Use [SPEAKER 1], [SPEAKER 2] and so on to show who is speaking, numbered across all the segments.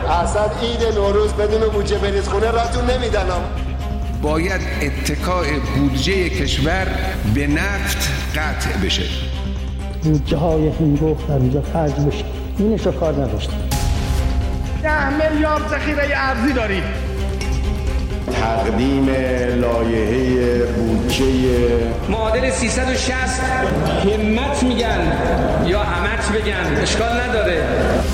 [SPEAKER 1] اصلا عید نوروز بدون بودجه برید خونه راتون نمیدن.
[SPEAKER 2] باید اتکاء بودجه کشور به نفت قطع بشه.
[SPEAKER 3] بودجه های هنگفت در اینجا خرج بشه، اینشو کار نداشتیم.
[SPEAKER 4] 10 میلیارد ذخیره ارزی داریم.
[SPEAKER 1] تقدیم لایحه بودجه
[SPEAKER 5] معادل 360 همت میگن یا همت بگن اشکال نداره.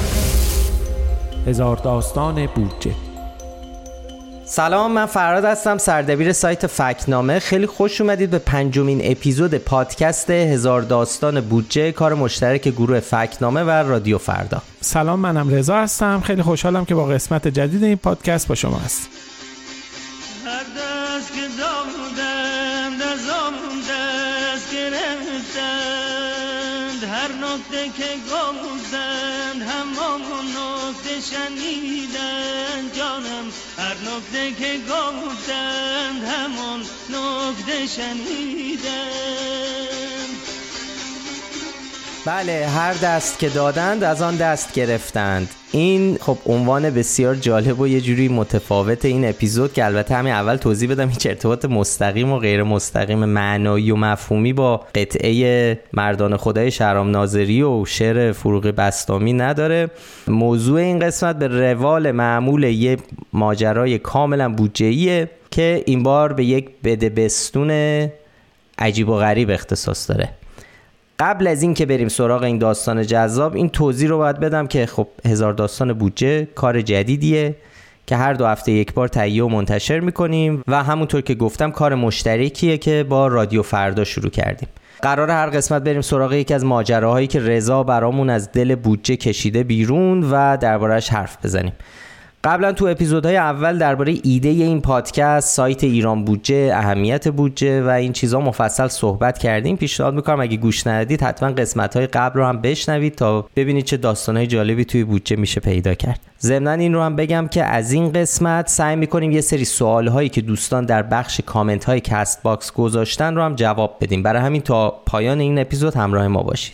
[SPEAKER 6] هزار داستان بودجه.
[SPEAKER 7] سلام، من فراد هستم، سردبیر سایت فکت‌نامه. خیلی خوش اومدید به 5مین اپیزود پادکست هزار داستان بودجه، کار مشترک گروه فکت‌نامه و رادیو فردا.
[SPEAKER 6] سلام، منم رضا هستم. خیلی خوشحالم که با قسمت جدید این پادکست با شما هست.
[SPEAKER 8] هر دست که دادم دستامون دست گرفتند، هر نکته که گفتند همون نکته شنیدن جانم، هر نکته که گفتند همون نکته شنیدن.
[SPEAKER 7] بله، هر دست که دادند از آن دست گرفتند. این خب عنوان بسیار جالب و یه جوری متفاوت این اپیزود که البته همین اول توضیح بدم هیچ ارتباط مستقیم و غیر مستقیم معنایی و مفهومی با قطعه مردان خدای شهرام ناظری و شعر فروغ بسطامی نداره. موضوع این قسمت به روال معمول یه ماجرای کاملا بودجه‌ایه که این بار به یک بدبستون عجیب و غریب اختصاص داره. قبل از این که بریم سراغ این داستان جذاب، این توضیح رو باید بدم که خب هزار داستان بودجه کار جدیدیه که هر 2 هفته یک بار تهیه و منتشر میکنیم و همونطور که گفتم کار مشترکیه که با رادیو فردا شروع کردیم. قراره هر قسمت بریم سراغ یکی از ماجراهایی که رضا برامون از دل بودجه کشیده بیرون و درباره‌اش حرف بزنیم. قبلا تو اپیزودهای اول درباره ایده این پادکست، سایت ایران بودجه، اهمیت بودجه و این چیزا مفصل صحبت کردیم. پیشنهاد میکنم اگه گوش ندادید حتما قسمت‌های قبل رو هم بشنوید تا ببینید چه داستان‌های جالبی توی بودجه میشه پیدا کرد. ضمناً این رو هم بگم که از این قسمت سعی میکنیم یه سری سوال‌هایی که دوستان در بخش کامنت‌های کست باکس گذاشتن رو هم جواب بدیم. برای همین تا پایان این اپیزود همراه ما باشید.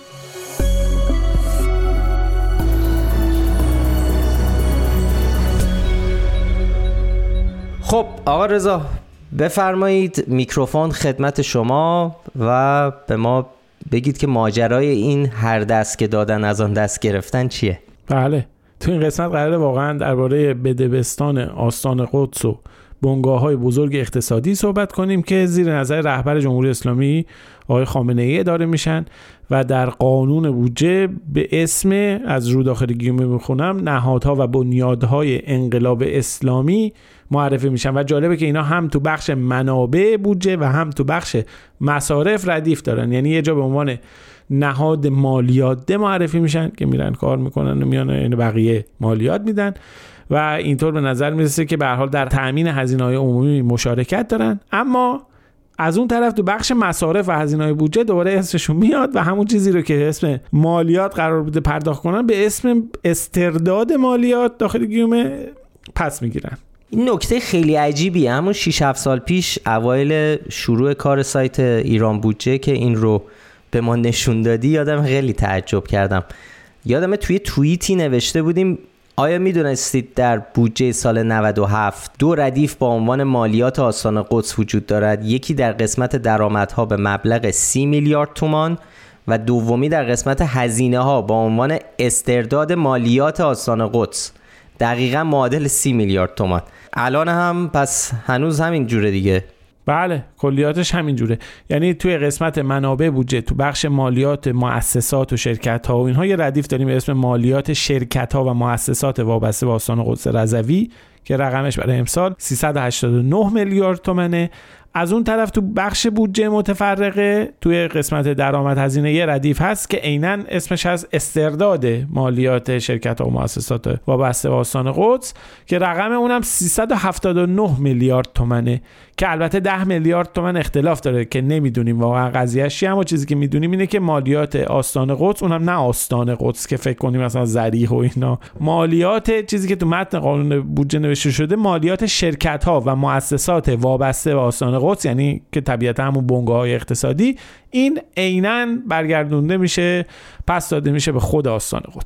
[SPEAKER 7] خب آقا رضا بفرمایید، میکروفون خدمت شما و به ما بگید که ماجرای این هر دست که دادن از آن دست گرفتن چیه؟
[SPEAKER 6] بله، تو این قسمت قراره واقعا درباره بدبستان آستان قدس و بنگاه‌های بزرگ اقتصادی صحبت کنیم که زیر نظر رهبر جمهوری اسلامی آقای خامنه‌ای اداره میشن و در قانون بودجه به اسم، از رو داخل گیومه میخونم، نهادها و بنیادهای انقلاب اسلامی معرفی میشن و جالبه که اینا هم تو بخش منابع بودجه و هم تو بخش مصارف ردیف دارن. یعنی یه جا به عنوان نهاد مالیات معرفی میشن که میرن کار میکنن و میان بقیه مالیات میدن و اینطور به نظر میرسه که به هر حال در تأمین هزینه‌های عمومی مشارکت دارن. اما از اون طرف تو بخش مصارف و هزینه‌های بودجه دوباره اسمشون میاد و همون چیزی رو که اسم مالیات قرار بوده پرداخت کنن به اسم استرداد مالیات داخل گیومه پس میگیرن.
[SPEAKER 7] این نکته خیلی عجیبیه. همون 6-7 سال پیش اوایل شروع کار سایت ایران بودجه که این رو به ما نشون دادی یادم خیلی تعجب کردم. یادمه توی توییتی نوشته بودیم آیا میدونستید در بودجه سال 97 2 ردیف با عنوان مالیات آستان قدس وجود دارد؟ یکی در قسمت درآمدها به مبلغ 30 میلیارد تومان و دومی در قسمت هزینه ها با عنوان استرداد مالیات آستان قدس، دقیقاً معادل 30 میلیارد تومان. الان هم پس هنوز همین جوره دیگه.
[SPEAKER 6] بله، کلیاتش همین جوره. یعنی توی قسمت منابع بودجه تو بخش مالیات مؤسسات و شرکت ها و اینها یه ردیف داریم به اسم مالیات شرکت ها و مؤسسات وابسته به آستان قدس رضوی که رقمش برای امسال 389 میلیارد تومنه. از اون طرف تو بخش بودجه متفرقه توی قسمت درآمد هزینه یه ردیف هست که عیناً اسمش هست استرداد مالیات شرکت ها و مؤسسات وابسته به آستان قدس که رقم اونم 379 میلیارد تومنه که البته 10 میلیارد تومن اختلاف داره که نمیدونیم واقعا قضیه‌اش چیه. اما چیزی که میدونیم اینه که مالیات آستان قدس، اونم نه آستان قدس که فکر کنیم مثلا ذریح و اینا، مالیات چیزی که تو متن قانون بودجه نوشته شده مالیات شرکت ها و مؤسسات وابسته به آستان قدس، یعنی که طبیعتا همون بنگاه‌های اقتصادی، این عیناً برگردونده میشه، پس داده میشه به خود آستان قدس.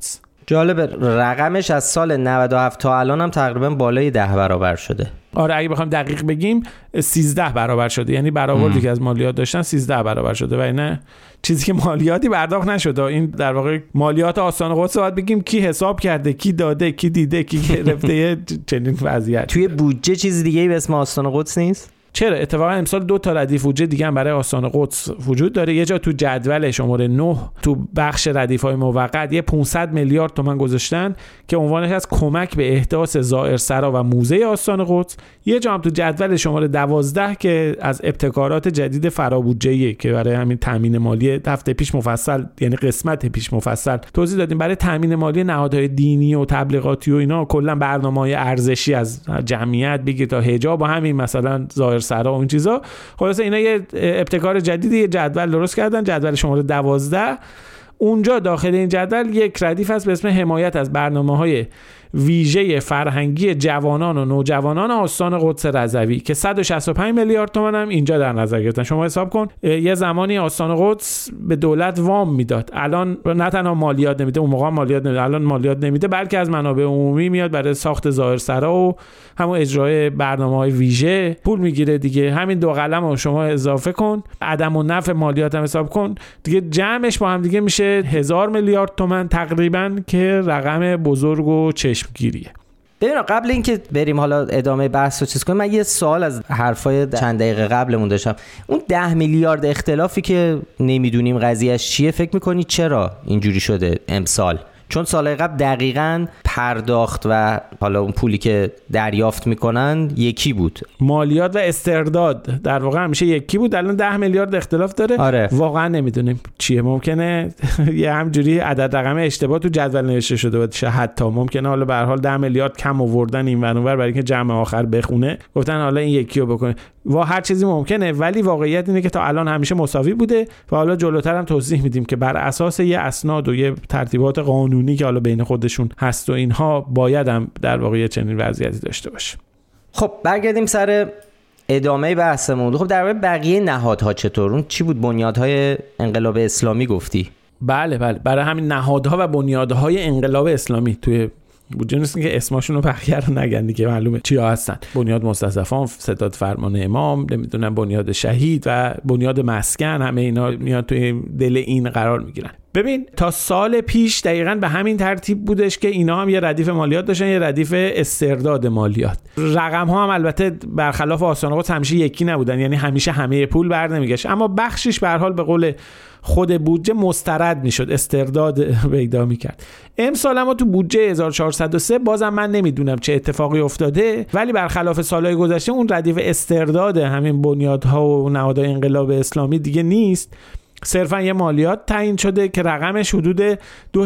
[SPEAKER 7] جالب، رقمش از سال 97 تا الان هم تقریبا بالای 10 برابر شده.
[SPEAKER 6] آره اگه بخوایم دقیق بگیم 13 برابر شده، یعنی برآوردی که از مالیات داشتن 13 برابر شده و نه چیزی که مالیاتی پرداخت نشده. این در واقع مالیات آستان قدس باید بگیم کی حساب کرده، کی داده، کی دیده، کی گرفته چنین وضعیت.
[SPEAKER 7] توی بودجه چیز دیگه‌ای به اسم آستان قدس نیست؟
[SPEAKER 6] چرا؟ اتفاقا امسال 2 تا ردیف بودجه دیگه هم برای آستان قدس وجود داره. یه جا تو جدول شماره 9 تو بخش ردیف‌های موقت یه 500 میلیارد تومان گذاشتن که عنوانش از کمک به احداث زائرسرا و موزه آستان قدس. یه جا هم تو جدول شماره 12 که از ابتکارات جدید فرابودجه‌ای که برای همین تامین مالی هفته پیش مفصل، یعنی قسمت پیش مفصل توضیح دادیم، برای تامین مالی نهادهای دینی و تبلیغاتی و اینا کلا برنامه‌های ارزشی از جمعیت بگیر تا حجاب و همین مثلا زائرسرا و این چیزا. خلاصه اینا یه ابتکار جدیدی، یه جدول درست کردن، جدول شماره 12. اونجا داخل این جدول یک ردیف هست به اسم حمایت از برنامه‌های ویژه فرهنگی جوانان و نوجوانان آستان قدس رضوی که 165 میلیارد تومان هم اینجا در نظر گرفتن. شما حساب کن یه زمانی آستان قدس به دولت وام میداد، الان نه تنها مالیات نمیده، اون موقع مالیات نمیده، الان مالیات نمیده، بلکه از منابع عمومی میاد برای ساخت زائرسرا و همون اجرای برنامه‌های ویژه پول میگیره دیگه. همین دو قلم رو شما اضافه کن، عدم النفع مالیات هم حساب کن دیگه، جمعش با هم دیگه میشه 1000 میلیارد تومان تقریبا که رقم بزرگ و چشمگیریه.
[SPEAKER 7] ببین قبل اینکه بریم حالا ادامه بحث رو چیز کنیم، من یه سوال از حرفای چند دقیقه قبلمون داشتم. اون 10 میلیارد اختلافی که نمیدونیم قضیهش چیه، فکر میکنی چرا اینجوری شده امسال؟ چون سالهای قبل دقیقاً پرداخت و حالا اون پولی که دریافت میکنن یکی بود،
[SPEAKER 6] مالیات و استرداد در واقع همیشه یکی بود، الان 10 میلیارد اختلاف داره.
[SPEAKER 7] آره.
[SPEAKER 6] واقعا نمیدونیم چیه، ممکنه یه همجوری عدد رقم اشتباه تو جدول نوشته شده باشه، حتی ممکنه حالا به هر حال 10 میلیارد کم آوردن این ور اونور برای اینکه جمع آخر بخونه، گفتن حالا این یکی رو بکنه. هر چیزی ممکنه، ولی واقعیت اینه که تا الان همیشه مساوی بوده و حالا جلوتر هم توضیح میدیم که بر اساس یه اسناد و یه ترتیبات قانونی که حالا بین خودشون هست و اینها باید هم در واقع چنین وضعیتی داشته باشه.
[SPEAKER 7] خب برگردیم سر ادامه بحثمون. خب در واقع بقیه نهادها چطور؟ اون چی بود؟ بنیادهای انقلاب اسلامی گفتی؟
[SPEAKER 6] بله برای همین نهادها و بنیادهای انقلاب اسلامی توی بودجه نیست که اسمشون رو بقیه رو نگن دیگه، معلومه چیا هستن. بنیاد مستضعفان، ستاد فرمان امام، نمیدونم بنیاد شهید و بنیاد مسکن، همه اینا میاد توی دل این قرار میگیرن. ببین تا سال پیش دقیقاً به همین ترتیب بودش که اینا هم یه ردیف مالیات داشتن، یه ردیف استرداد مالیات. رقم ها هم البته برخلاف آستان قدس همیشه یکی نبودن، یعنی همیشه همه پول بر نمیگشت، اما بخشش به هر حال به قول خود بودجه مسترد میشد، استرداد پیدا میکرد. امسال ما تو بودجه 1403 بازم من نمیدونم چه اتفاقی افتاده، ولی برخلاف سالهای گذشته اون ردیف استرداد همین بنیادها و نهادهای انقلاب اسلامی دیگه نیست، صرفا یه مالیات تعیین شده که رقمش حدود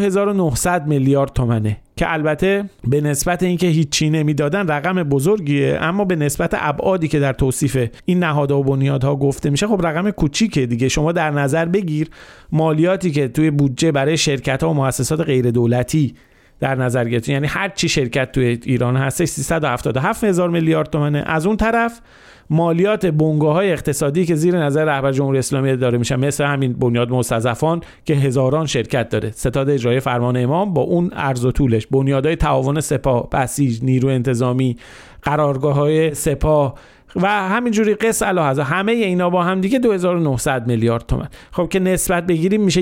[SPEAKER 6] 2900 میلیارد تومنه که البته به نسبت اینکه هیچی نمیدادن رقم بزرگیه، اما به نسبت ابعادی که در توصیف این نهادها و بنیادها گفته میشه خب رقم کوچیکه دیگه. شما در نظر بگیر مالیاتی که توی بودجه برای شرکت‌ها و مؤسسات غیر دولتی در نظر گرفته، یعنی هر چی شرکت توی ایران هستش 377,000 میلیارد تومنه. از اون طرف مالیات بنگاه‌های اقتصادی که زیر نظر رهبر جمهوری اسلامی اداره میشن، مثل همین بنیاد مستضعفان که هزاران شرکت داره، ستاد اجرایی فرمان امام با اون عرض و طولش، بنیادهای تعاون سپاه، بسیج، نیرو انتظامی، قرارگاه‌های سپاه و همینجوری قص الهزا، همه اینا با هم دیگه 2900 میلیارد تومان. خب که نسبت بگیریم میشه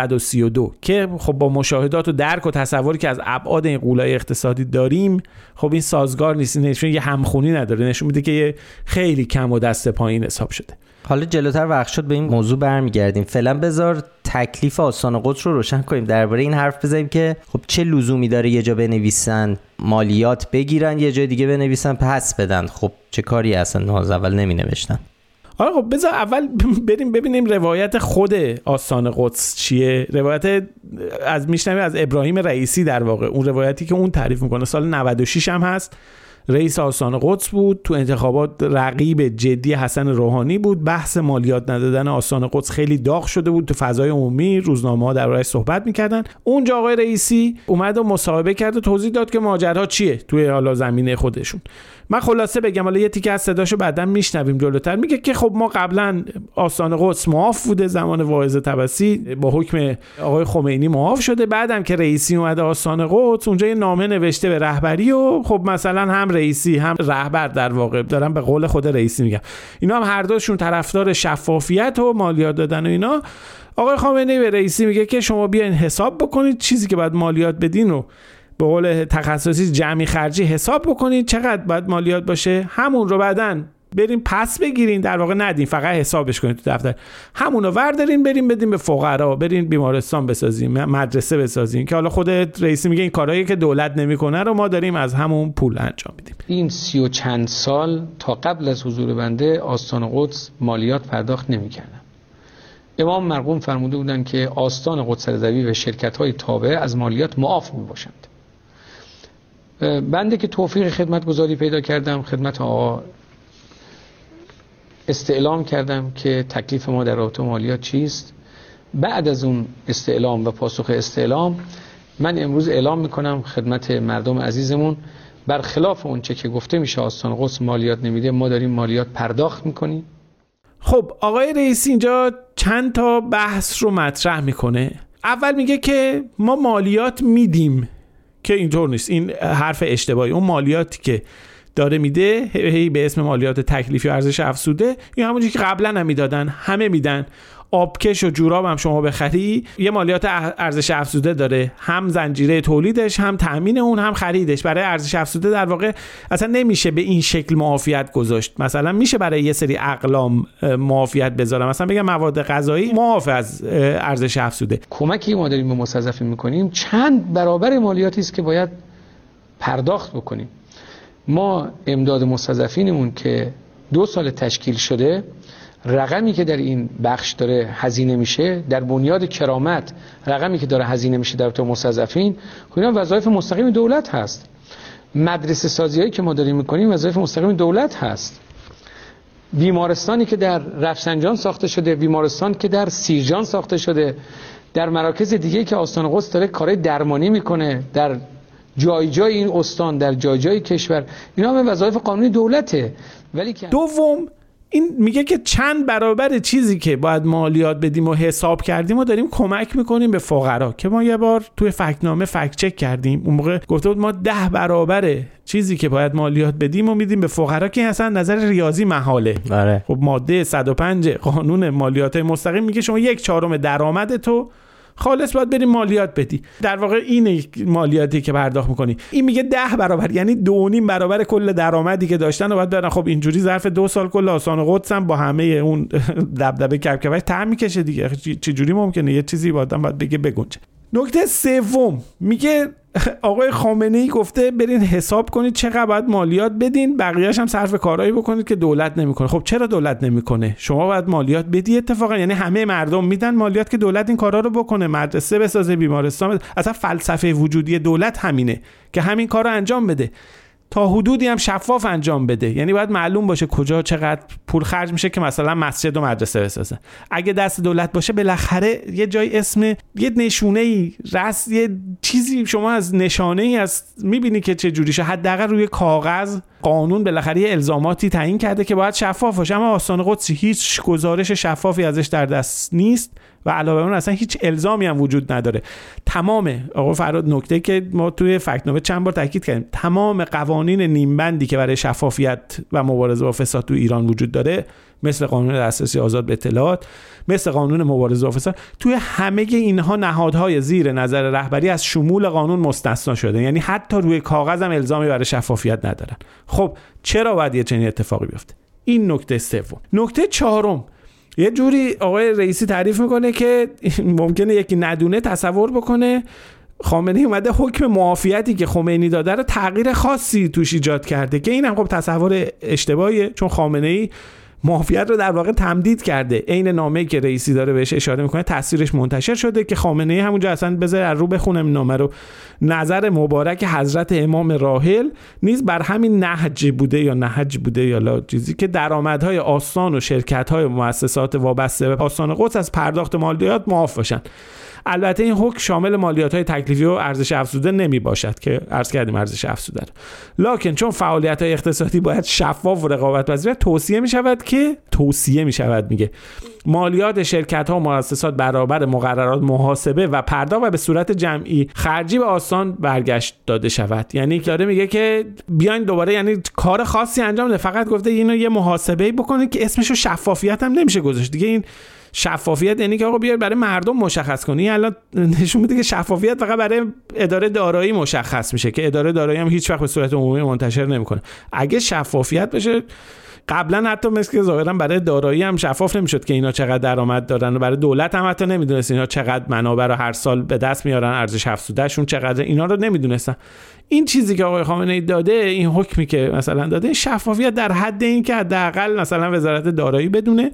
[SPEAKER 6] 1:132 که خب با مشاهدات و درک و تصوری که از ابعاد این غولای اقتصادی داریم خب این سازگار نیست، نشون یه همخونی نداره، نشون میده که خیلی کم و دست پایین حساب شده.
[SPEAKER 7] حالا جلوتر وقت شد به این موضوع برمیگردیم، فعلا بذار تکلیف آستان قدس رو روشن کنیم، درباره این حرف بزنیم که خب چه لزومی داره یه جا بنویسن مالیات بگیرن یه جای دیگه بنویسن پس بدن، خب چه کاری اصلا از اول نمی نوشتن؟
[SPEAKER 6] آره خب بذار اول بریم ببینیم روایت خود آستان قدس چیه. روایت از میشنویم از ابراهیم رئیسی، در واقع اون روایتی که اون تعریف میکنه سال 96 هم هست رئیس آستان قدس بود، تو انتخابات رقیب جدی حسن روحانی بود. بحث مالیات ندادن آستان قدس خیلی داغ شده بود، تو فضای عمومی روزنامه‌ها درباره‌اش صحبت می‌کردن. اونجا آقای رئیسی اومد و مصاحبه کرد و توضیح داد که ماجراها چیه توی حالا زمینه خودشون. من خلاصه بگم، حالا یه تیکه از صداشو بعداً میشنویم جلوتر. میگه که خب ما قبلا آستان قدس معاف بوده، زمان واعظ طبسی با حکم آقای خمینی معاف شده، بعدم که رئیسی اومده آستان قدس اونجا یه نامه نوشته به رهبری و خب مثلا هم رئیسی هم رهبر، در واقع دارم به قول خود رئیسی میگم، اینا هم هر دوشون طرفدار شفافیت و مالیات دادن و اینا. آقای خامنه‌ای به رئیسی میگه که شما بیاین حساب بکنید چیزی که باید مالیات بدین رو به قول تخصصی جمعی خرجی حساب بکنید، چقدر باید مالیات باشه، همون رو بعدن بریم پس بگیرین، در واقع ندین، فقط حسابش کنید تو دفتر، همونو وردارین بریم بدیم به فقرا، برین بیمارستان بسازیم، مدرسه بسازیم، که حالا خود رئیسی میگه این کارهایی که دولت نمیکنه رو ما داریم از همون پول انجام میدیم.
[SPEAKER 5] این 30 و چند سال تا قبل از حضور بنده آستان قدس مالیات پرداخت نمی‌کردن. امام مرحوم فرموده بودن که آستان قدس رضوی و شرکت‌های تابع از مالیات معاف میباشند. بنده که توفیق خدمتگزاری پیدا کردم، خدمت آقا استعلام کردم که تکلیف ما در رابطه مالیات چیست. بعد از اون استعلام و پاسخ استعلام، من امروز اعلام میکنم خدمت مردم عزیزمون، برخلاف اون چه که گفته میشه آستان قدس مالیات نمیده، ما داریم مالیات پرداخت میکنیم.
[SPEAKER 6] خب آقای رئیسی اینجا چند تا بحث رو مطرح میکنه. اول میگه که ما مالیات میدیم، که اینطور نیست، این حرف اشتباهی. اون مالیاتی که داره میده هی به اسم مالیات تکلیفی و ارزش افزوده، این همونجوری که قبلا هم میدادن، همه میدن. آبکش و جوراب هم شما بخری یه مالیات ارزش افزوده داره، هم زنجیره تولیدش، هم تامین اون، هم خریدش. برای ارزش افزوده در واقع اصلا نمیشه به این شکل معافیت گذاشت. مثلا میشه برای یه سری اقلام معافیت بذارم، مثلا بگم مواد غذایی معاف از ارزش افزوده.
[SPEAKER 5] کمکی ما داریم به مستضعفین میکنیم چند برابر مالیاتی است که باید پرداخت بکنیم. ما امداد مستضعفینمون که 2 سال تشکیل شده، رقمی که در این بخش داره هزینه میشه، در بنیاد کرامت رقمی که داره هزینه میشه در تو مستضعفین، خب اینا وظایف مستقیم دولت هست. مدرسه سازیایی که ما داریم میکنیم وظایف مستقیم دولت هست. بیمارستانی که در رفسنجان ساخته شده، بیمارستان که در سیرجان ساخته شده، در مراکز دیگه که آستان قدس داره کارهای درمانی میکنه، در جای جای این استان، در جای جای کشور، اینا همه وظایف قانونی دولته. ولی که
[SPEAKER 6] دوم این میگه که چند برابر چیزی که باید مالیات بدیم و حساب کردیم و داریم کمک میکنیم به فقرا، که ما یه بار توی فکتنامه فکت چک کردیم، اون موقع گفته بود ما 10 برابر چیزی که باید مالیات بدیم و میدیم به فقرا، که اصلا نظر ریاضی محاله. خب ماده 105 قانون مالیات مستقیم میگه شما 1/4 درآمد تو خالص باید بریم مالیات بدی. در واقع این مالیاتی که پرداخت میکنی. این میگه 10 برابر، یعنی 2.5 برابر کل درآمدی که داشتن و باید برن. خب اینجوری ظرف 2 سال کل آستان قدس هم با همه اون دبدبه کبکبش طعم میکشه دیگه. چه جوری ممکنه یه چیزی آدم باید بگه بگنجه. نکته سوم میگه آقای خامنه‌ای گفته برین حساب کنید چقدر باید مالیات بدین، بقیه‌اش هم صرف کارهایی بکنید که دولت نمیکنه. خب چرا دولت نمیکنه؟ شما باید مالیات بدی اتفاقا، یعنی همه مردم میدن مالیات که دولت این کارا رو بکنه، مدرسه بسازه، بیمارستان. اصلا فلسفه وجودی دولت همینه که همین کارو انجام بده، تا حدودی هم شفاف انجام بده. یعنی باید معلوم باشه کجا چقدر پول خرج میشه که مثلا مسجد و مدرسه بسازه. اگه دست دولت باشه بالاخره یه جای اسم یه نشونه‌ای رسم، یه چیزی شما از نشانه‌ای از میبینی که چه جوریشه. حداقل روی کاغذ قانون بالاخره یه الزاماتی تعیین کرده که باید شفاف باشه. اما آستان قدس هیچ گزارش شفافی ازش در دست نیست و علاوه بر اون اصلا هیچ الزامی هم وجود نداره. تمام آقا فراد، نکته که ما توی فکت‌نامه چند بار تاکید کردیم، تمام قوانین نیمبندی که برای شفافیت و مبارزه با فساد تو ایران وجود داره، مثل قانون دسترسی آزاد به اطلاعات، مثل قانون مبارزه با فساد، توی همه اینها نهادهای زیر نظر رهبری از شمول قانون مستثنا شده. یعنی حتی روی کاغذ هم الزامی برای شفافیت ندارن. خب چرا باید یه چنین اتفاقی بیفته؟ این نکته سوم. نکته چهارم، یه جوری آقای رئیسی تعریف میکنه که ممکنه یکی ندونه تصور بکنه خامنه‌ای اومده حکم معافیتی که خمینی داده رو تغییر خاصی توش ایجاد کرده، که این هم خب تصور اشتباهیه، چون خامنه‌ای مافیات رو در واقع تمدید کرده. عین نامه‌ای که رئیسی داره بهش اشاره میکنه تصویرش منتشر شده که خامنه‌ای همونجا اصلا بذار از رو بخونم نامه رو. نظر مبارک حضرت امام راحل نیز بر همین نهج بوده یا چیزی که درآمدهای آستان و شرکت‌های مؤسسات وابسته به آستان قدس از پرداخت مالیات معاف باشند. البته این حکم شامل مالیات‌های تکلیفی و ارزش افزوده نمی باشد که عرض کردیم ارزش افزوده رو. لکن چون فعالیت‌های اقتصادی باید شفاف و رقابت‌پذیر توصیه می‌شود میگه مالیات شرکت‌ها و مؤسسات برابر مقررات محاسبه و پرداخت و به صورت جمعی خرجی به آستان برگشت داده شود. یعنی داره میگه که بیاین دوباره، یعنی کار خاصی انجام ده، فقط گفته اینو یه محاسبه‌ای بکنید که اسمشو شفافیت هم نمیشه گذاشت دیگه. این شفافیت یعنی که آقا بیار برای مردم مشخص کنی. الان نشون میده که شفافیت فقط برای اداره دارایی مشخص میشه که اداره دارایی هم هیچ وقت به صورت عمومی منتشر نمیکنه. اگه شفافیت بشه، قبلا حتی مثل که ظاهرا برای دارایی هم شفاف نمیشد که اینا چقدر درآمد دارن و برای دولت هم حتی نمیدونست اینا چقدر منابع رو هر سال به دست میارن، ارزش افزودهشون چقدر، اینا رو نمیدونستن. این چیزی که آقای خامنه‌ای داده، این حکمی که مثلا داده، شفافیت در حد این که حداقل مثلا وزارت دارایی بدونه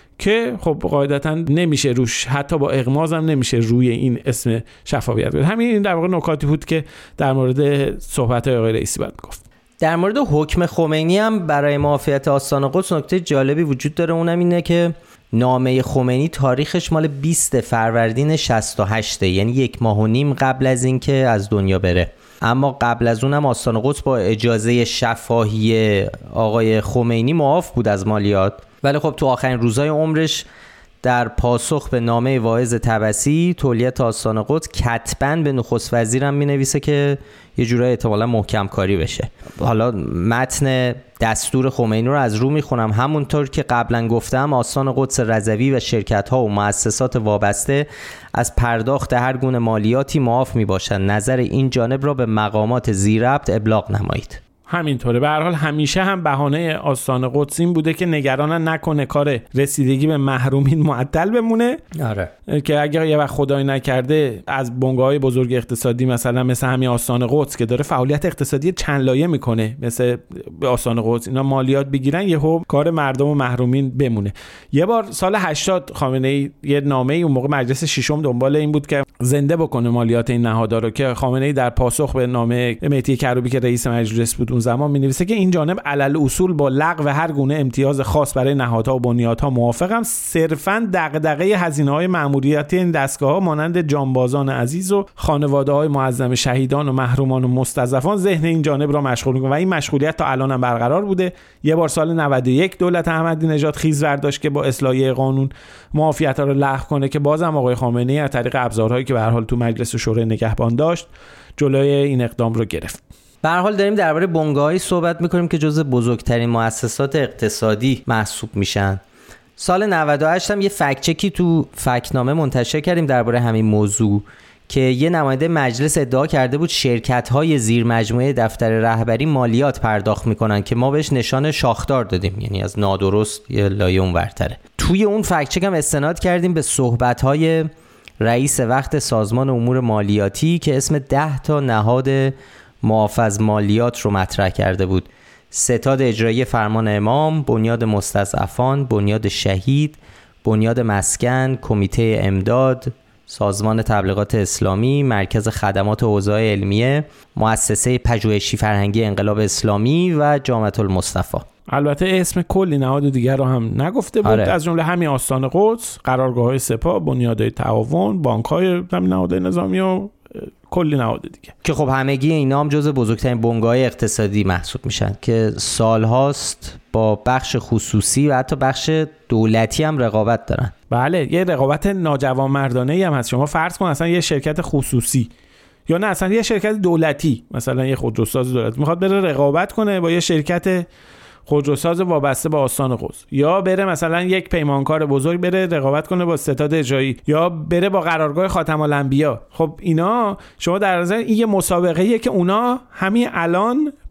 [SPEAKER 6] که خب قاعدتا نمیشه روش، حتی با اغماض هم نمیشه روی این اسم شفافیت بود. همین در واقع نکاتی بود که در مورد صحبت‌های آقای رئیسی باید گفت.
[SPEAKER 7] در مورد حکم خمینی هم برای معافیت آستان قدس نکته جالبی وجود داره، اونم اینه که نامه خمینی تاریخش مال 20 فروردین 68، یعنی 1.5 ماه قبل از اینکه از دنیا بره. اما قبل از اونم آستان قدس با اجازه شفاهی آقای خمینی معاف بود از مالیات، ولی خب تو آخرین روزهای عمرش در پاسخ به نامه واعظ طبسی تولیت آستان قدس کتباً به نخست وزیرم می‌نویسه که یه جورایی احتمالاً محکم کاری بشه. حالا متن دستور خمینی رو از رو میخونم. همونطور که قبلا گفتم آستان قدس رضوی و شرکت‌ها و مؤسسات وابسته از پرداخت هر گونه مالیاتی معاف میباشند. نظر این جانب را به مقامات ذی‌ربط ابلاغ نمایید.
[SPEAKER 6] همینطوره. به هر حال همیشه هم بهانه آستان قدس این بوده که نگران نکنه کار رسیدگی به محرومین معطل بمونه.
[SPEAKER 7] آره.
[SPEAKER 6] که اگر یه وقت خدای نکرده از بنگاه‌های بزرگ اقتصادی مثل همین آستان قدس که داره فعالیت اقتصادی چند لایه میکنه، مثل آستان قدس، اینا مالیات بگیرن، یهو کار مردم و محرومین بمونه. یه بار سال 80 خامنه‌ای یه نامه‌ای، اون موقع مجلس ششم دنبال این بود که زنده بکنه مالیات این نهادها رو، که خامنه‌ای در پاسخ به نامه مهدی کروبی که رئیس مجلس بود اون زمان می‌نویسه که این جانب علل اصول با لغو هر گونه امتیاز خاص برای نهادها و بنیادها موافقم. صرفاً دغدغه هزینه‌های مأموریتی این دستگاه‌ها مانند جانبازان عزیز و خانواده‌های معظم شهیدان و محرومان و مستضعفان ذهن این جانب را مشغول می‌کنه و این مشغولیت تا الان هم برقرار بوده. یه بار سال 91 دولت احمدی نژاد خیز برداشت که با اصلاحیه قانون معافیت‌ها رو لغو کنه، که بازم آقای خامنه‌ای از طریق ابزارهایی که به هر حال تو مجلس شورای نگهبان داشت جلوی این اقدام رو گرفت.
[SPEAKER 7] به هر حال داریم درباره بنگاهی صحبت می‌کنیم که جزو بزرگترین مؤسسات اقتصادی محسوب میشن. سال 98 هم یه فکت چکی تو فکت‌نامه منتشر کردیم درباره همین موضوع که یه نماینده مجلس ادعا کرده بود شرکت‌های زیر مجموعه دفتر رهبری مالیات پرداخت می‌کنن که ما بهش نشان شاخدار دادیم، یعنی از نادرست یه لایه اونورتره. توی اون فکت چک هم استناد کردیم به صحبت‌های رئیس وقت سازمان امور مالیاتی که اسم 10 تا نهاد معاف از مالیات رو مطرح کرده بود: ستاد اجرایی فرمان امام، بنیاد مستضعفان، بنیاد شهید، بنیاد مسکن، کمیته امداد، سازمان تبلیغات اسلامی، مرکز خدمات حوزه علمیه، مؤسسه پژوهشی فرهنگی انقلاب اسلامی و جامعه المصطفی.
[SPEAKER 6] البته اسم کلی نهاد دیگر رو هم نگفته بود. از جمله همین آستان قدس، قرارگاه‌های سپاه، بنیادهای تعاون، بانک‌های نهادهای نظامی و کلی نهاد دیگه
[SPEAKER 7] که خب همگی اینا هم جزو بزرگترین بنگاه‌های اقتصادی محسوب میشن که سالهاست با بخش خصوصی و حتی بخش دولتی هم رقابت دارن.
[SPEAKER 6] بله، یه رقابت ناجوانمردانه‌ای هم هست. شما فرض کن اصلا یه شرکت خصوصی یا نه اصلا یه شرکت دولتی، مثلا یه خودروساز دولتی میخواد بره رقابت کنه با یه شرکت خودروساز وابسته به آستان قدس، یا بره مثلا یک پیمانکار بزرگ بره رقابت کنه با ستاد اجرایی، یا بره با قرارگاه خاتم الانبیا. خب اینا شما در نظر این یه مسابقه‌ایه که اونا همین الان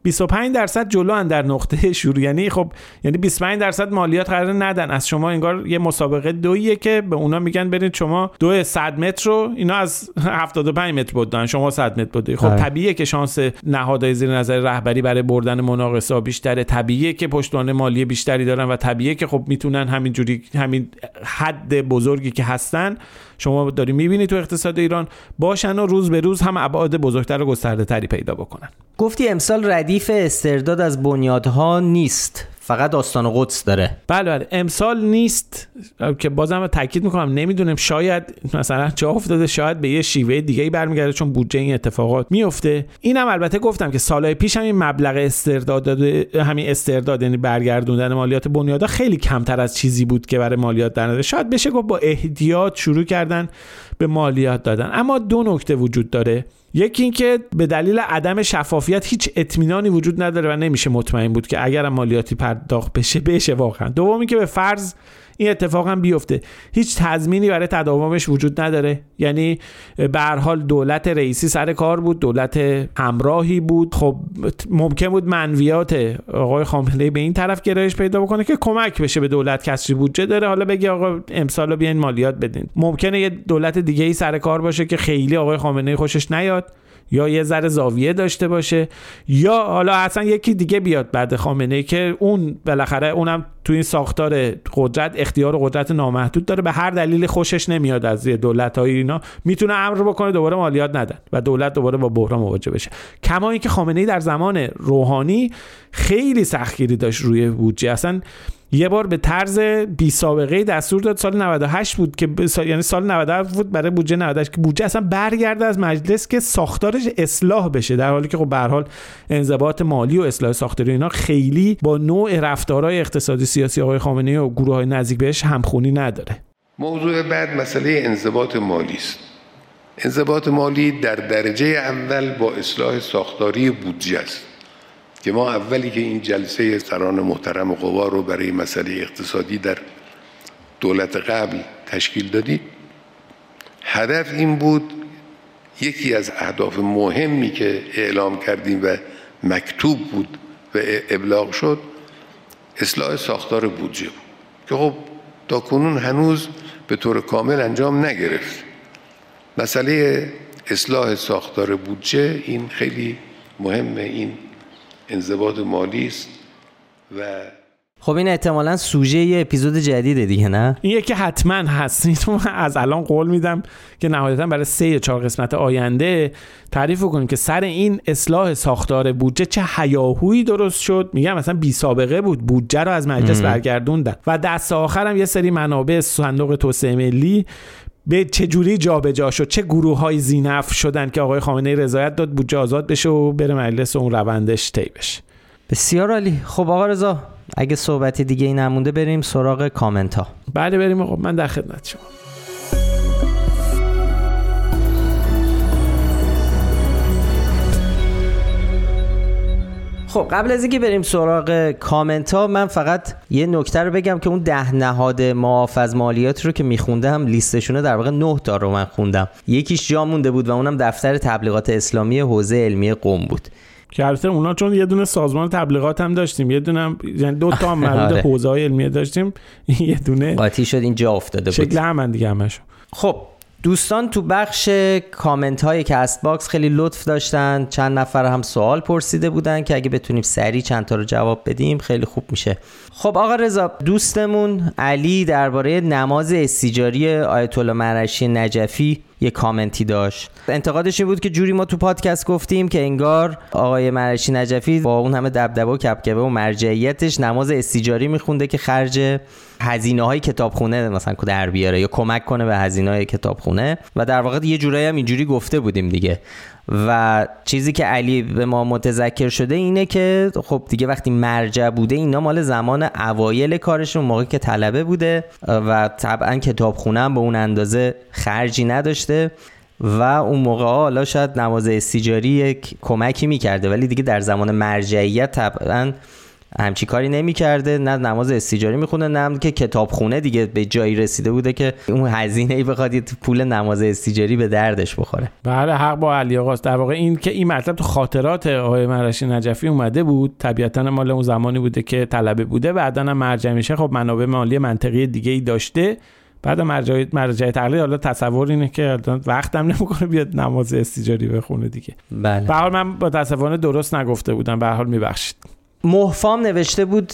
[SPEAKER 6] 25% جلوان در نقطه شروع. یعنی خب یعنی 25% مالیات قرار ندن از شما. انگار یه مسابقه دویه که به اونا میگن برید شما 100 متر رو اینا از 75 متر بدن، شما 100 متر بدید. خب طبیعیه که شانس نهادهای زیر نظر رهبری برای بردن مناقصه بیشتره، طبیعیه که پشتوانه مالی بیشتری دارن و طبیعیه که خب میتونن همینجوری همین حد بزرگی که هستن شما داری میبینی تو اقتصاد ایران باشن و روز به روز هم ابعاد بزرگتر و گسترده تری پیدا بکنن.
[SPEAKER 7] گفتی امسال ردیف استرداد از بنیادها نیست، فقط آستان قدس داره.
[SPEAKER 6] بله امسال نیست که بازم تاکید میکنم نمیدونم، شاید مثلا جا افتاده، شاید به یه شیوه دیگه‌ای برمیگرده چون بودجه این اتفاقات میفته. اینم البته گفتم که سالهای پیش همین مبلغ استرداد یعنی برگردوندن مالیات بنیادها خیلی کمتر از چیزی بود که برای مالیات در نظر شاید بشه گفت با احتیاط شروع کردن به مالیات دادن. اما دو نکته وجود داره. یکی این که به دلیل عدم شفافیت هیچ اطمینانی وجود نداره و نمیشه مطمئن بود که اگر مالیاتی پرداخت بشه واقعا. دومی که به فرض این اتفاق هم بیفته هیچ تضمینی برای تداومش وجود نداره. یعنی به هر حال دولت رئیسی سر کار بود، دولت همراهی بود، خب ممکن بود منویات آقای خامنه‌ای به این طرف گرایش پیدا بکنه که کمک بشه به دولت، کسری بودجه داره حالا بگی آقا امسالو بیاین مالیات بدین. ممکنه یه دولت دیگه‌ای سر کار باشه که خیلی آقای خامنه‌ای خوشش نیاد یا یه ذره زاویه داشته باشه، یا حالا اصلا یکی دیگه بیاد بعد خامنه‌ای که اون بالاخره اونم تو این ساختار قدرت اختیار و قدرت نامحدود داره، به هر دلیل خوشش نمیاد از دولت‌های اینا، میتونه امر بکنه دوباره مالیات ندن و دولت دوباره با بحران مواجه بشه. کما اینکه خامنه‌ای در زمان روحانی خیلی سختگیری داشت روی بودجه، اصلا یه بار به طرز بی سابقه دستور داد سال 98 بود که یعنی سال 97 بود برای بودجه 98 که بودجه اصلا برگرده از مجلس که ساختارش اصلاح بشه، در حالی که خب به هر حال انضباط مالی و اصلاح ساختاری اینا خیلی با نوع رفتارهای اقتصادی سیاسی آقای خامنه‌ای و گروه‌های نزدیک بهش همخونی نداره.
[SPEAKER 2] موضوع بعد مسئله انضباط مالی است. انضباط مالی در درجه اول با اصلاح ساختاری بودجه است که ما اولی که این جلسه سران محترم قوا رو برای مسئله اقتصادی در دولت قبل تشکیل دادیم، هدف این بود، یکی از اهداف مهمی که اعلام کردیم و مکتوب بود و ابلاغ شد اصلاح ساختار بودجه بود که خب تا کنون هنوز به طور کامل انجام نگرفت. مسئله اصلاح ساختار بودجه این خیلی مهمه، این انضباط مالی است و
[SPEAKER 7] خب این احتمالاً سوژه یه اپیزود جدیده دیگه، نه؟
[SPEAKER 6] این یکی حتما هست. من از الان قول میدم که نهایتاً برای 3 یا 4 قسمت آینده تعریف کنیم که سر این اصلاح ساختار بودجه چه هیاهویی درست شد. میگم مثلا بی سابقه بود، بودجه رو از مجلس برگردوندن و دست آخر هم یه سری منابع صندوق توسعه ملی به چه جوری جابجا شد، چه گروه‌های ذی‌نفع شدن که آقای خامنه‌ای رضایت داد بودجه آزاد بشه و بره مجلس و اون روندش طی بشه.
[SPEAKER 7] بسیار عالی. خب آقا رضا اگه صحبت دیگه ای نمونده بریم سراغ کامنت ها.
[SPEAKER 6] بله بریم. خب من در خدمت شما.
[SPEAKER 7] خب قبل از اینکه بریم سراغ کامنت ها من فقط یه نکته رو بگم که اون 10 نهاد معاف از مالیات رو که میخوندم لیستشونه در واقع 9 تا رو من خوندم، یکیش جا مونده بود و اونم دفتر تبلیغات اسلامی حوزه علمی قم بود
[SPEAKER 6] که البته اونا چون یه دونه سازمان تبلیغات هم داشتیم، یه دونه یعنی 2 تا هم مربوط حوزه‌های علمیه داشتیم، یه دونه
[SPEAKER 7] قاطی شد اینجا افتاده بود
[SPEAKER 6] شکل هم دیگه همشون.
[SPEAKER 7] خب دوستان تو بخش کامنت های کست باکس خیلی لطف داشتن، چند نفر هم سوال پرسیده بودن که اگه بتونیم سریع چند تا رو جواب بدیم خیلی خوب میشه. خب آقا رضا، دوستمون علی درباره نماز استیجاری آیت الله مرعشی نجفی یه کامنتی داشت. انتقادش این بود که جوری ما تو پادکست گفتیم که انگار آقای مرعشی نجفی با اون همه دبدبه و کبکبه و مرجعیتش نماز استیجاری میخونده که خرج هزینه‌های کتابخونه مثلا در بیاره یا کمک کنه به هزینه‌های کتابخونه و در واقع یه جورایی هم اینجوری گفته بودیم دیگه. و چیزی که علی به ما متذکر شده اینه که خب دیگه وقتی مرجع بوده اینا مال زمان اوایل کارشون، موقعی که طلبه بوده و طبعا کتابخونه هم به اون اندازه خرجی نداشته و اون موقع حالا شاید نماز استیجاری یک کمکی میکرده، ولی دیگه در زمان مرجعیت طبعا همچی کاری نمی‌کرده، نه نماز استیجاری میخونه، نه که کتابخونه دیگه به جایی رسیده بوده که اون هزینه‌ای بخواد پول نماز استیجاری به دردش بخوره.
[SPEAKER 6] بله حق با علی آقاست. در واقع این که این مطلب تو خاطرات آقای مرشی نجفی اومده بود، طبیعتاً مال اون زمانی بوده که طلبه بوده، بعداً هم مرجع میشه خب منابع مالی منطقی دیگه‌ای داشته، بعد مرجع تقلید حالا تصور اینه که وقتم نمیکنه بیاد نماز استیجاری بخونه دیگه.
[SPEAKER 7] بله.
[SPEAKER 6] به هر حال من با تصور درست نگفته بودم، به هر حال میبخشید.
[SPEAKER 7] محفام نوشته بود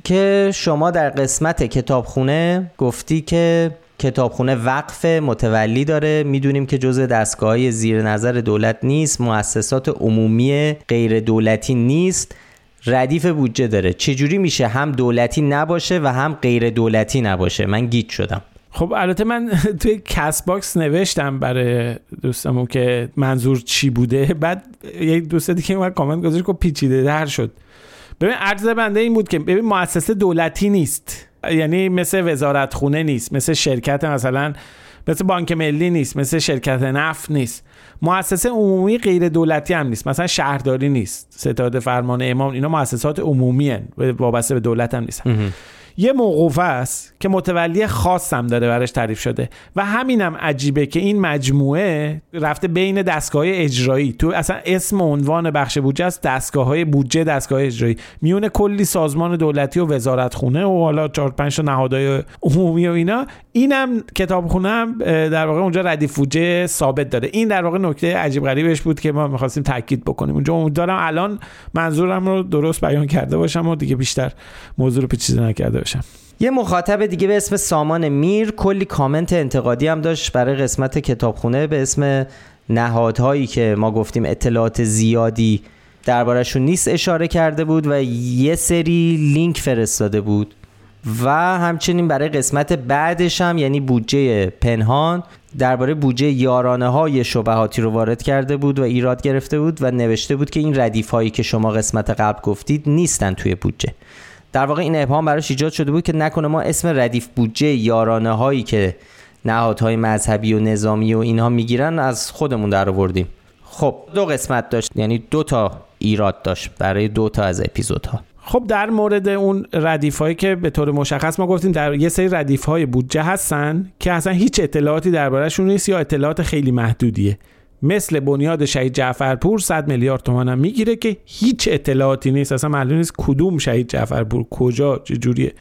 [SPEAKER 7] که شما در قسمت کتابخونه گفتی که کتابخونه وقف متولی داره، میدونیم که جزء دستگاه‌های زیر نظر دولت نیست، مؤسسات عمومی غیر دولتی نیست، ردیف بودجه داره. چجوری میشه هم دولتی نباشه و هم غیر دولتی نباشه؟ من گیج شدم.
[SPEAKER 6] خب البته من توی کست باکس نوشتم برای دوستمون که منظور چی بوده، بعد یک دوست دیگه اومد کامنت گذاشت که پیچیده در شد. ببین عرض بنده این بود که ببین مؤسسه دولتی نیست، یعنی مثل وزارتخونه نیست، مثل شرکت مثلا مثل بانک ملی نیست، مثل شرکت نفت نیست، مؤسسه عمومی غیر دولتی هم نیست، مثلا شهرداری نیست، ستاد فرمان امام، اینا مؤسسات عمومی هن، وابسته به دولت هم نیستن. یه موقوفه است که متولی خاص هم داره براش تعریف شده و همینم عجیبه که این مجموعه رفته بین دستگاه اجرایی، تو اصلا اسم و عنوان بخش بودجه است دستگاه‌های بودجه، دستگاه اجرایی، میونه کلی سازمان دولتی و وزارتخونه و حالا 4-5 تا نهادهای عمومی و اینا. اینم کتابخونه هم در واقع اونجا ردیف بودجه ثابت داره. این در واقع نکته عجیب غریبش بود که ما می‌خواستیم تاکید بکنیم اونجا. امیدوارم الان منظورم رو درست بیان کرده باشم و دیگه بیشتر موضوع رو پیچیده نکرده باشم.
[SPEAKER 7] یه مخاطب دیگه به اسم سامان میر کلی کامنت انتقادی هم داشت برای قسمت کتابخونه به اسم نهادهایی که ما گفتیم اطلاعات زیادی دربارشون نیست اشاره کرده بود و یه سری لینک فرستاده بود و همچنین برای قسمت بعدش هم یعنی بودجه پنهان درباره بودجه یارانه های شبهاتی رو وارد کرده بود و ایراد گرفته بود و نوشته بود که این ردیف هایی که شما قسمت قبل گفتید نیستن توی بودجه. در واقع این ابهام براش ایجاد شده بود که نکنه ما اسم ردیف بودجه یارانه هایی که نهادهای مذهبی و نظامی و اینها میگیرن از خودمون در آوردیم. خب 2 قسمت داشت، یعنی 2 تا ایراد داشت برای 2 تا از اپیزودها.
[SPEAKER 6] خب در مورد اون ردیف هایی که به طور مشخص ما گفتیم در یه سری ردیف های بودجه هستن که اصلا هیچ اطلاعاتی درباره‌شون نیست یا اطلاعات خیلی محدودیه، مثل بنیاد شهید جعفرپور 100 میلیارد تومان هم میگیره که هیچ اطلاعاتی نیست، اصلا معلوم نیست کدوم شهید جعفرپور کجا چجوریه.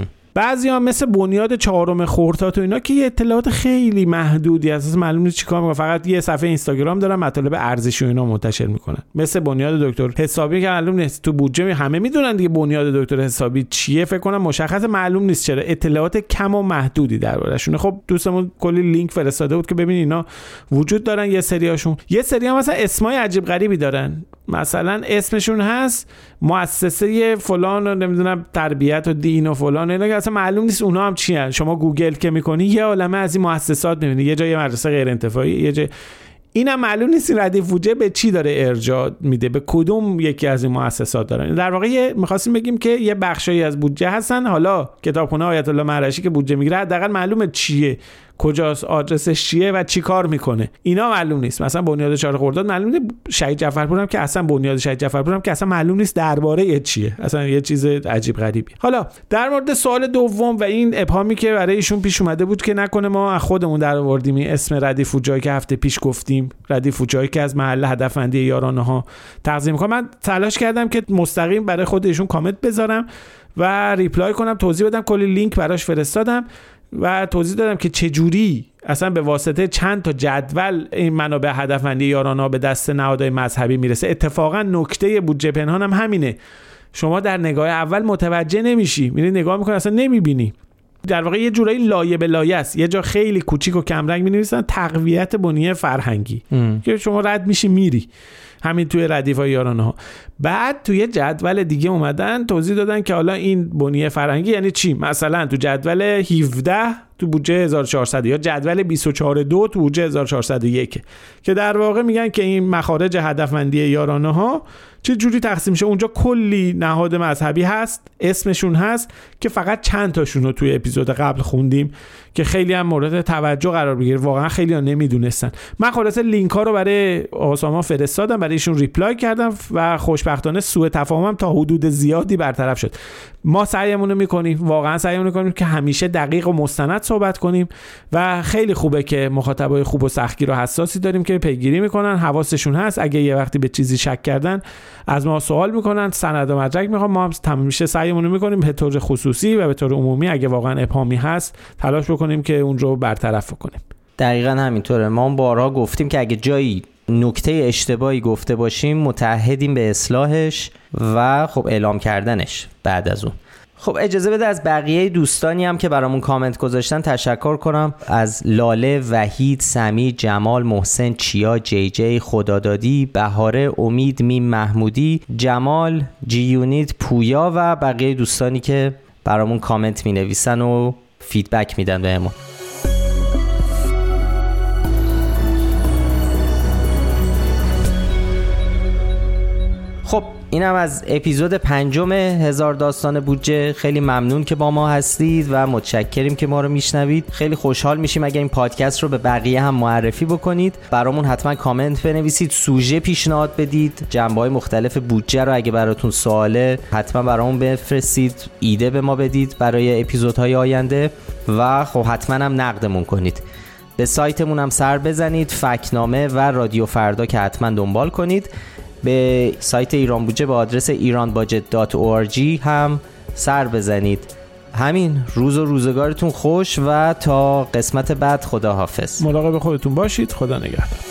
[SPEAKER 6] بعضی ها مثل بنیاد 4 خرداد و اینا که یه اطلاعات خیلی محدودی هست، اصلا معلوم نیست چیکار میکنن، فقط یه صفحه اینستاگرام دارن مطالب ارزشی و اینا منتشر میکنن. مثل بنیاد دکتر حسابی که معلوم نیست تو بودجه همه میدونن دیگه بنیاد دکتر حسابی چیه، فکر کنم مشخص معلوم نیست چرا، اطلاعات کم و محدودی درباره‌شونه. خب دوستمون کلی لینک فرستاده بود که ببین اینا وجود دارن، یه سریاشون، یه سری هم مثلا اسمای عجیب غریبی دارن، مثلا اسمشون هست مؤسسه فلان و نمیدونم تربیت و دین و فلان، اینا اصلا معلوم نیست اونا هم چی هستن. شما گوگل که میکنی یه عالمه از این مؤسسات میبینی، یه جای مدرسه غیر انتفاعی، یه جای اینم معلوم نیست این ردیف بودجه به چی داره ارجاع میده، به کدوم یکی از این مؤسسات دارن. در واقع می‌خواستیم بگیم که یه بخشایی از بودجه هستن، حالا کتابخونه آیت الله مرشی که بودجه میگیره حداقل معلومه چیه، کجاست، آدرسش چیه و چی کار میکنه، اینا معلوم نیست. مثلا بنیاد 4 خرداد معلوم نیست، شهید جعفرپور هم که اصلا بنیاد شهید جعفرپور هم که اصلا معلوم نیست درباره چیه، اصلا یه چیز عجیب غریبی. حالا در مورد سوال دوم و این ابهامی که برای ایشون پیش اومده بود که نکنه ما از خودمون در آوردیم این اسم ردیف بودجه که هفته پیش گفتیم، ردیف بودجه که از محل هدفمندی یارانه ها تقسیم می‌کنه، من تلاش کردم که مستقیم برای خود ایشون کامنت بذارم و ریپلای کنم، توضیح بدم، کلی لینک براش فرستادم و توضیح دادم که چجوری اصلا به واسطه چند تا جدول این منابع هدفمندی یارانه به دست نهادهای مذهبی میرسه. اتفاقا نکته بودجه پنهان هم همینه، شما در نگاه اول متوجه نمیشی، میری نگاه میکنی اصلا نمیبینی. در واقع یه جورایی لایه به لایه است، یه جا خیلی کوچیک و کم رنگ می‌نویسن تقویت بنیه فرهنگی که شما رد میشی میری، همین توی ردیف‌های یارانه ها. بعد توی جدول دیگه اومدن توضیح دادن که حالا این بنیه فرهنگی یعنی چی، مثلا تو جدول 17 تو بودجه 1400 یا جدول 24.2 تو بودجه 1401 که در واقع میگن که این مخارج هدفمندی یارانه ها چه جوری تقسیم میشه. اونجا کلی نهاد مذهبی هست، اسمشون هست که فقط چند تاشون رو توی اپیزود قبل خوندیم که خیلی هم مورد توجه قرار بگیره. واقعا خیلی ها نمیدونستن. من خلاصه لینک ها رو برای آساما فرستادم، برای ایشون ریپلای کردم و خوشبختانه سوء تفاهمم تا حدود زیادی برطرف شد. ما سعیمون رو میکنیم، واقعا سعیمون رو میکنیم که همیشه دقیق و مستند صحبت کنیم و خیلی خوبه که مخاطبای خوب و سختگیر و حساسی داریم که پیگیری میکنن، حواسشون هست، اگه یه وقتی به چیزی شک کردن از ما سوال میکنن، سند و مدرک میخوام، ما هم همیشه سعیمون رو میکنیم به طور خصوصی و به طور عمومی اگه واقعا ابهامی هست تلاش بکنیم که اون رو برطرف کنیم.
[SPEAKER 7] دقیقاً همینطوره. ما بارها گفتیم که اگه جایی نکته اشتباهی گفته باشیم متعهدیم به اصلاحش و خب اعلام کردنش بعد از اون. خب اجازه بده از بقیه دوستانی هم که برامون کامنت گذاشتن تشکر کنم. از لاله، وحید، سمی، جمال، محسن، چیا، جی جی، خدادادی، بهاره، امید، میم محمودی، جمال، جی یونیت، پویا و بقیه دوستانی که برامون کامنت می نویسن و فیدبک میدن بهمون. خب اینم از اپیزود 5 هزار داستان بودجه. خیلی ممنون که با ما هستید و متشکریم که ما رو میشنوید. خیلی خوشحال میشیم اگه این پادکست رو به بقیه هم معرفی بکنید. برامون حتما کامنت بنویسید، سوژه پیشنهاد بدید، جنبه‌های مختلف بودجه رو اگه براتون سواله حتما برامون بفرستید، ایده به ما بدید برای اپیزودهای آینده و خب حتما هم نقدمون کنید. به سایتمون هم سر بزنید، فکنامه و رادیو فردا که حتما دنبال کنید. به سایت ایران بودجه به آدرس iranbudget.org هم سر بزنید. همین. روز و روزگارتون خوش و تا قسمت بعد خداحافظ.
[SPEAKER 6] مراقب خودتون باشید. خدا نگهدار.